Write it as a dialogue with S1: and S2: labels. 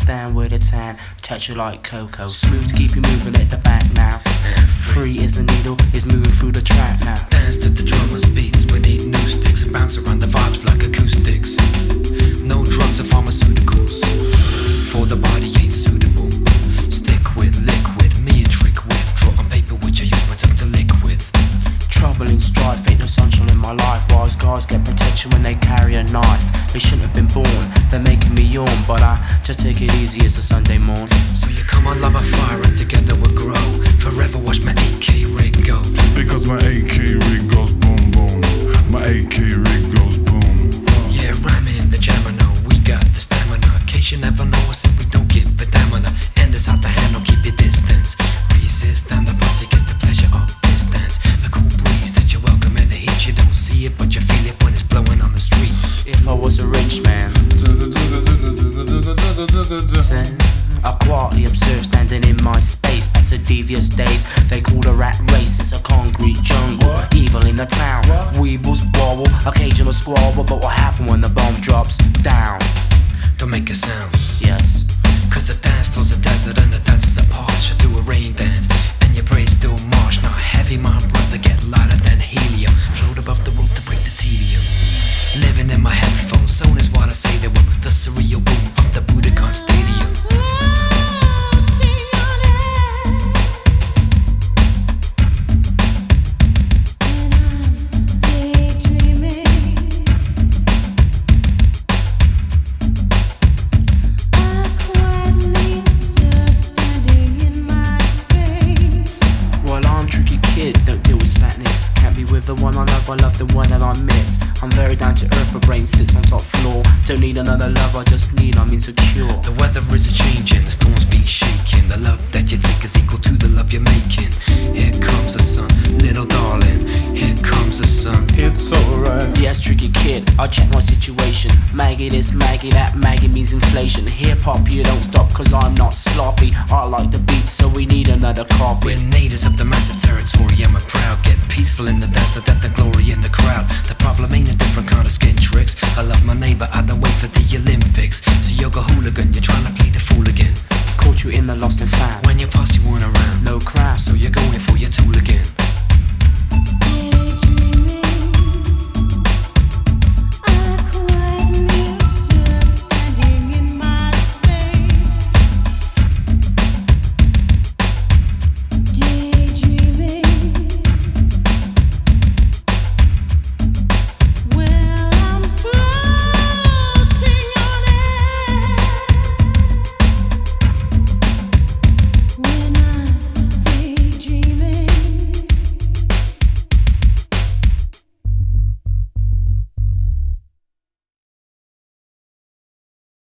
S1: stand with a tan, texture like cocoa, smooth to keep you moving at the back now. Free as the needle is moving through the track now.
S2: Dance to the drummer's beats, we need new sticks, bounce around the vibes like acoustics. No drugs or pharmaceuticals, for the body ain't suitable. Stick with liquid, me a trick with, draw on paper which I use my tongue to lick with.
S1: Trouble and strife, ain't no sunshine in my life. Wise guys get protection when they carry a knife. They shouldn't have been born, they're making me yawn, but I just take it easy as a Sunday morn.
S2: So you come on like a fire and together we'll grow. Forever watch my AK rig go.
S3: Because my AK rig goes boom boom. My AK rig goes boom.
S2: Yeah, ramming the jammer, we got the stamina. In case you never know us if we don't give a damn on. And this out the handle, keep your distance. Resist and the posse gets the pleasure of distance. A cool breeze that you welcome in the heat. You don't see it but you feel it when it's blowing on the street.
S1: If I was a rich man, I quietly observe standing in my space. Past the devious days they call the rat race. It's a concrete jungle, evil in the town. Weebles wobble, occasional squabble. But what happened when the bomb drops down?
S2: Don't make a sound.
S1: Yes,
S2: cause the dance floor's a desert and the dancers are parched. You do a rain dance and your praise still march. Not heavy, my brother, get lighter than helium. Float above the world to break the tedium. Living in my headphones, soon is what I say to them. The surreal boom of the Budokan Stadium. The one I love the one that I miss. I'm very down to earth, my brain sits on top floor. Don't need another love, I just need, I'm insecure. The weather is a changing, the storm's been shaking. The love that you take is equal to the love you're making. Here comes the sun, little darling. Here comes the sun.
S3: It's alright.
S1: Yes, tricky kid, I'll check my situation. Maggie this, Maggie that, Maggie means inflation. Hip hop, you don't stop, cause I'm not sloppy. I like the beat, so we need another copy.
S2: We're natives of the massive territory, and we're proud. Get peaceful in the dance, so that the glory in the crowd. The problem ain't a different kind of skin tricks. I love my neighbor, I don't wait for the Olympics. So you're a hooligan, you're trying to play the fool again.
S1: Caught you in the lost and found.
S2: When your posse weren't around,
S1: no crowd,
S2: so you're going for your tool again.